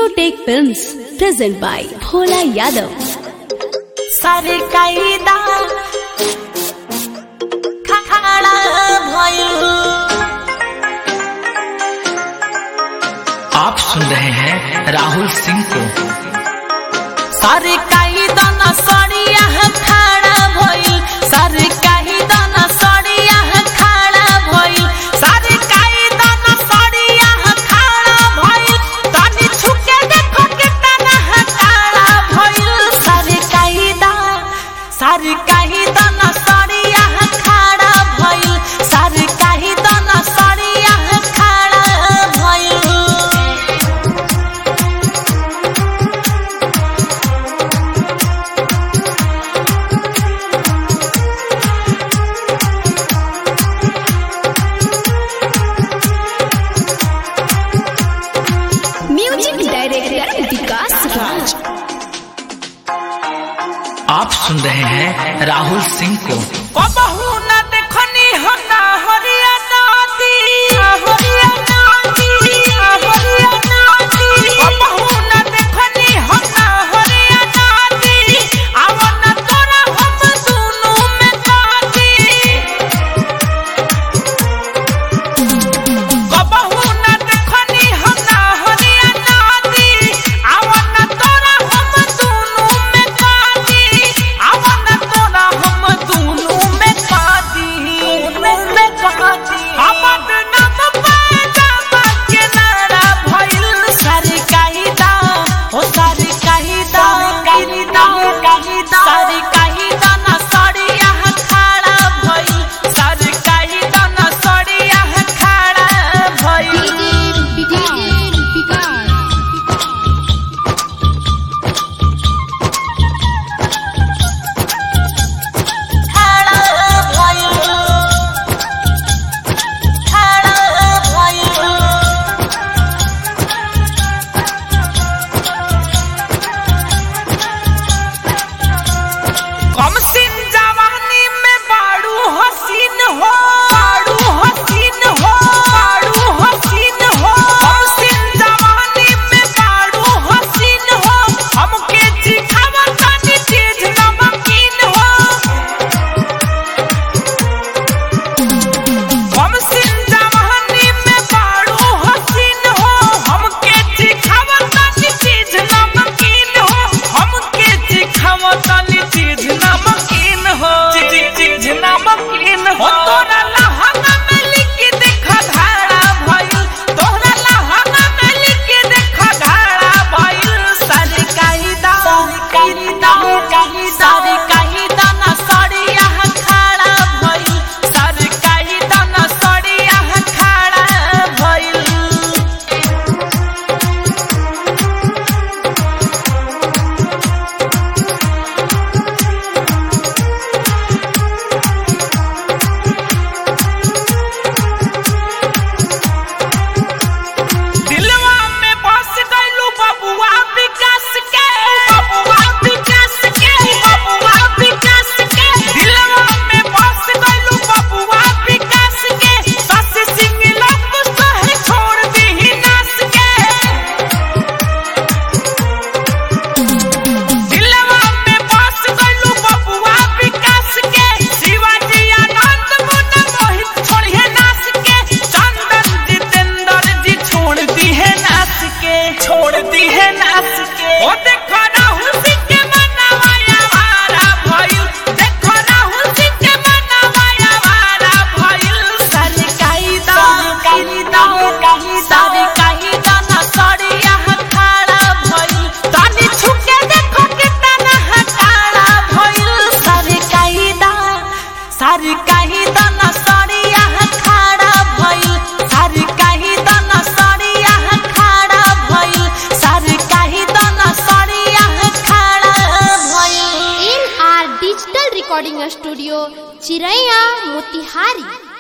Neotech Films present by Bhola Yadav. सारे कायदा खड़ा भइल। आप सुन रहे हैं राहुल सिंह को। सारे कायदा न सड़िया खड़ा भइल। सारे कायदा न सड़िया खड़ा भइल। सारे कायदा न सड़िया खड़ा भइल। तनी छुके देखो कितना खड़ा भइल। सारे कायदा न सड़िया खड़ा भइल। सारे कायदा न सड़िया खड़ा भइल। Music Director विकास राज। आप सुन रहे हैं राहुल सिंह को। कबहू न देखनी हो ना हरियाणा दी, हरियाणा दी, हरियाणा दी। कबहू न देखनी हो ना हरियाणा दी। आवन तोरा हम दोनों में काटी। कबहू न देखनी हो ना हरियाणा दी। आवन तोरा हम दोनों में काटी। आवन तोरा हम दोनों में काटी। आवन नाम पैजामा के नारा भइल। सारे कायदा हो सारे कायदा सारे कायदा न सड़िया खड़ा भइल। सारे कायदा न सड़िया खड़ा भइल। कम सिन जवानी में बाड़ू हसीन हो, बाड़ू हसीन हो, बाड़ू हसीन हो। कम सिन जवानी में बाड़ू हसीन हो। हमके दिखावा तनी चीज नमकीन हो। कम सिन जवानी में बाड़ू हसीन हो। हमके दिखावा तनी चीज नमकीन हो। हमके दिखावा तनी चीज नमकीन हो। चीज नमकीन हो। तोरा लहंगा में लिख देखा धारा भइल। तोरा लहंगा में लिख देखा धारा भइल। सारे कायदा न सड़िया खड़ा भइल। सारे कायदा न सड़िया खड़ा भइल। दिलवा में बस गइलू बबुआ विकास के। बबुआ विकास के, बबुआ विकास के। दिलवा में बस गइलू बबुआ विकास के। बस सिंगला कुछ है छोड़ दी नास के। दिलवा में बस गइलू बबुआ विकास के। शिवाजी आनंद मुन्ना मोहित छोड़िए नास के। चंदन जितेंद्र जी छोड़ दी है नास के। छोड़ दी है नास के। ओ देखो राहुल सिंह के मनवाया वारा भइल। देखो राहुल सिंह के मनवाया वारा भइल। सारे कायदा न सड़िया खड़ा भइल। तनी छुके देखो कितना खड़ा भइल। सारे कायदा न सड़िया खड़ा भइल। सारे कायदा न सड़िया खड़ा भइल। सारे कायदा न सड़िया खड़ा भइल। NR डिजिटल रिकॉर्डिंग स्टूडियो चिरैया मोतिहारी।